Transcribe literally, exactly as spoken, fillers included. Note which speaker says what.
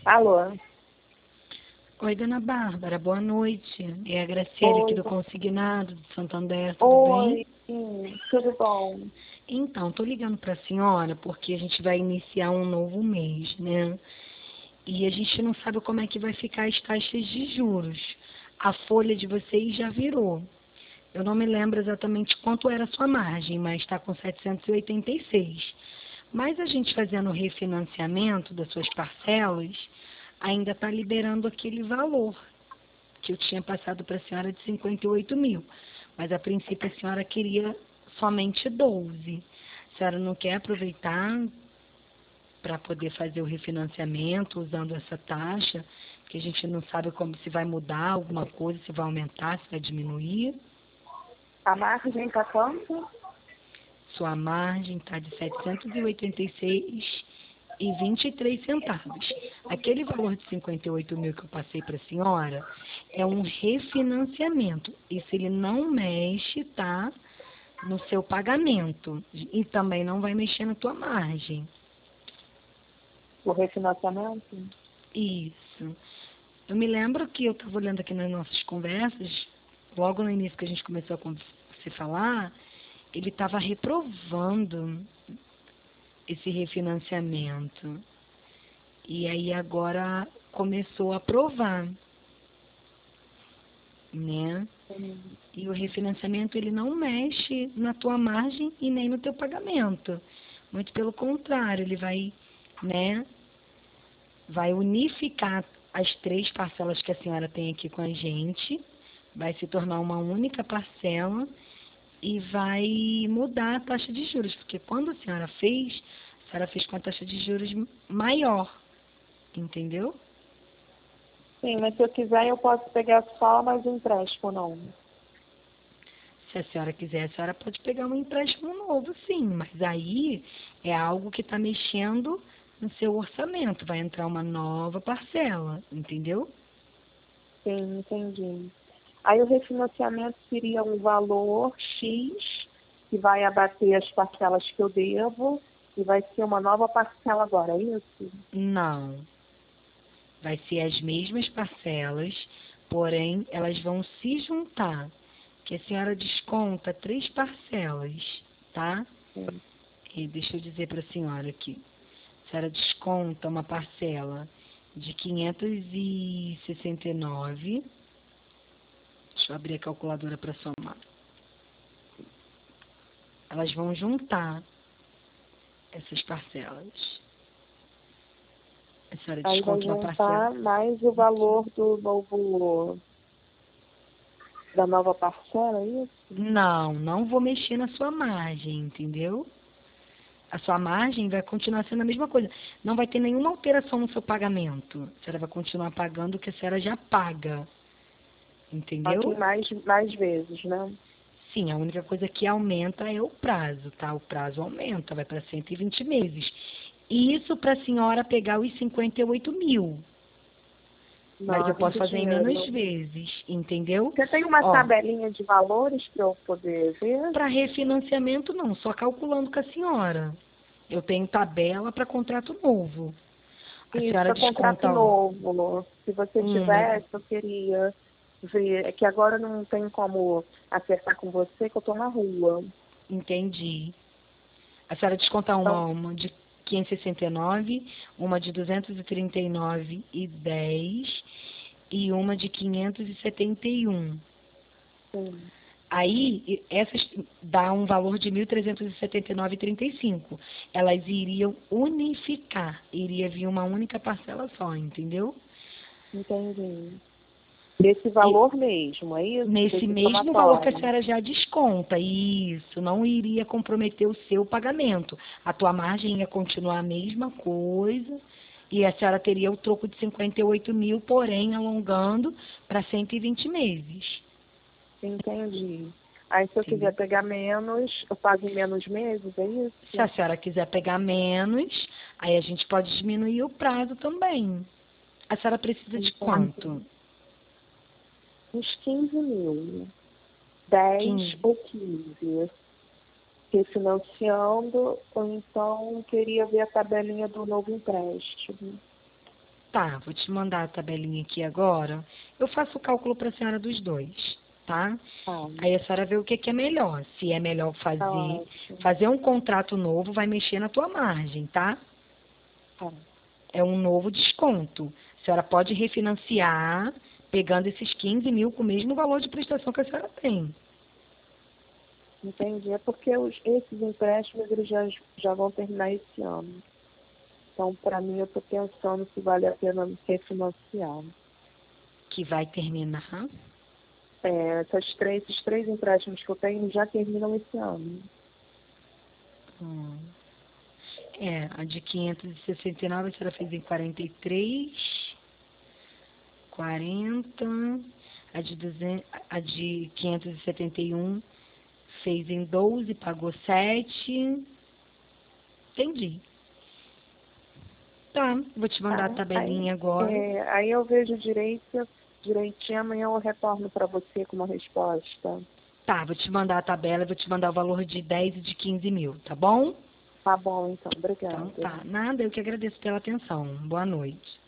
Speaker 1: Alô?
Speaker 2: Oi, dona Bárbara, boa noite. É a Graciela aqui
Speaker 1: Oi.
Speaker 2: do Consignado de Santander, tudo
Speaker 1: Oi,
Speaker 2: bem?
Speaker 1: sim, tudo bom?
Speaker 2: Então, tô ligando para a senhora porque a gente vai iniciar um novo mês, né? E a gente não sabe como é que vai ficar as taxas de juros. A folha de vocês já virou. Eu não me lembro exatamente quanto era a sua margem, mas está com setecentos e oitenta e seis. Mas a gente fazendo o refinanciamento das suas parcelas, ainda está liberando aquele valor que eu tinha passado para a senhora de cinquenta e oito mil. Mas a princípio a senhora queria somente doze. A senhora não quer aproveitar para poder fazer o refinanciamento usando essa taxa, que a gente não sabe como se vai mudar alguma coisa, se vai aumentar, se vai diminuir.
Speaker 1: A margem está quanto?
Speaker 2: Sua margem está de setecentos e oitenta e seis e vinte e três centavos. Aquele valor de cinquenta e oito mil que eu passei para a senhora é um refinanciamento. Isso ele não mexe, tá, no seu pagamento. E também não vai mexer na tua margem.
Speaker 1: O refinanciamento?
Speaker 2: Isso. Eu me lembro que eu estava olhando aqui nas nossas conversas, logo no início que a gente começou a con- se falar, ele estava reprovando esse refinanciamento. E aí agora começou a aprovar, né?
Speaker 1: Hum.
Speaker 2: E o refinanciamento ele não mexe na tua margem e nem no teu pagamento. Muito pelo contrário, ele vai, né, vai unificar as três parcelas que a senhora tem aqui com a gente, vai se tornar uma única parcela e vai mudar a taxa de juros, porque quando a senhora fez, a senhora fez com a taxa de juros maior, entendeu?
Speaker 1: Sim, mas se eu quiser eu posso pegar só mais um empréstimo, não?
Speaker 2: Se a senhora quiser, a senhora pode pegar um empréstimo novo, sim, mas aí é algo que está mexendo no seu orçamento, vai entrar uma nova parcela, entendeu?
Speaker 1: Sim, entendi. Aí o refinanciamento seria um valor X, que vai abater as parcelas que eu devo, e vai ser uma nova parcela agora, é isso?
Speaker 2: Não, vai ser as mesmas parcelas, porém elas vão se juntar, que a senhora desconta três parcelas, tá?
Speaker 1: Sim.
Speaker 2: E deixa eu dizer para a senhora aqui. A senhora desconta uma parcela de quinhentos e sessenta e nove. Deixa eu abrir a calculadora para somar. Elas vão juntar essas parcelas. A senhora
Speaker 1: Aí vai
Speaker 2: desconta uma parcela.
Speaker 1: juntar mais o valor do novo, da nova parcela, é isso?
Speaker 2: Não, não vou mexer na sua margem, entendeu? A sua margem vai continuar sendo a mesma coisa. Não vai ter nenhuma alteração no seu pagamento. A senhora vai continuar pagando o que a senhora já paga.
Speaker 1: Só que
Speaker 2: Entendeu?
Speaker 1: mais, mais vezes, né?
Speaker 2: Sim, a única coisa que aumenta é o prazo, tá? O prazo aumenta, vai para cento e vinte meses. Isso para a senhora pegar os cinquenta e oito mil. Mas
Speaker 1: Não, é
Speaker 2: eu posso
Speaker 1: muito
Speaker 2: fazer em menos
Speaker 1: dinheiro.
Speaker 2: vezes, entendeu?
Speaker 1: Você tem uma
Speaker 2: Ó,
Speaker 1: tabelinha de valores para eu poder ver?
Speaker 2: para refinanciamento não, só calculando com a senhora. Eu tenho tabela para contrato novo. A
Speaker 1: Isso,
Speaker 2: senhora
Speaker 1: para contrato
Speaker 2: desconta, ó,
Speaker 1: novo. Se você
Speaker 2: uma,
Speaker 1: tivesse, eu queria ver. É que agora não tem como acertar com você, que eu estou na rua.
Speaker 2: entendi. A senhora desconta
Speaker 1: Então,
Speaker 2: uma, uma de quinhentos e sessenta e nove, uma de duzentos e trinta e nove e dez e uma de quinhentos e setenta e um.
Speaker 1: sim,
Speaker 2: Aí, e- essas dá um valor de mil trezentos e setenta e nove e trinta e cinco. Elas iriam unificar, iria vir uma única parcela só, entendeu?
Speaker 1: entendi. Desse
Speaker 2: E
Speaker 1: valor mesmo, é isso?
Speaker 2: nesse
Speaker 1: Desse
Speaker 2: mesmo valor que a
Speaker 1: somatório.
Speaker 2: senhora já desconta, isso, não iria comprometer o seu pagamento. A tua margem ia continuar a mesma coisa e a senhora teria o troco de cinquenta e oito mil, porém alongando para cento e vinte meses,
Speaker 1: Entendi. Aí se eu quiser
Speaker 2: entendeu?
Speaker 1: pegar menos, eu pago em menos meses, é
Speaker 2: Se a
Speaker 1: isso?
Speaker 2: senhora quiser pegar menos, aí a gente pode diminuir o prazo também. A senhora precisa de
Speaker 1: Entendi.
Speaker 2: quanto?
Speaker 1: Uns quinze mil. Dez
Speaker 2: quinze.
Speaker 1: ou quinze. Refinanciando, ou então queria ver a tabelinha do novo empréstimo.
Speaker 2: Tá, vou te mandar a tabelinha aqui agora. Eu faço o cálculo para a senhora dos dois, tá?
Speaker 1: Tá,
Speaker 2: Aí a senhora vê o que, que é melhor. Se é melhor
Speaker 1: tá
Speaker 2: fazer,
Speaker 1: ótimo.
Speaker 2: fazer um contrato novo, vai mexer na tua margem, tá?
Speaker 1: Tá.
Speaker 2: É um novo desconto. A senhora pode refinanciar, pegando esses quinze mil com o mesmo valor de prestação que a senhora tem.
Speaker 1: Entendi. É porque os, esses empréstimos eles já, já vão terminar esse ano. Então, para mim, eu estou pensando se vale a pena refinanciar.
Speaker 2: Que vai terminar.
Speaker 1: É, essas três, esses três empréstimos que eu tenho já terminam esse ano.
Speaker 2: Hum. É, a de quinhentos e sessenta e nove a senhora fez em quarenta e três, quarenta, a de, duzentos, a de quinhentos e setenta e um fez em doze, pagou sete. Entendi. Tá, vou te mandar a
Speaker 1: Tá? Aí,
Speaker 2: tabelinha agora.
Speaker 1: é, aí eu vejo direito, direitinho, amanhã eu retorno para você com uma resposta.
Speaker 2: Tá, vou te mandar a tabela, vou te mandar o valor de dez e de quinze mil, tá bom?
Speaker 1: Tá bom, então.
Speaker 2: Então
Speaker 1: Obrigada.
Speaker 2: tá, nada, eu que agradeço pela atenção. Boa noite.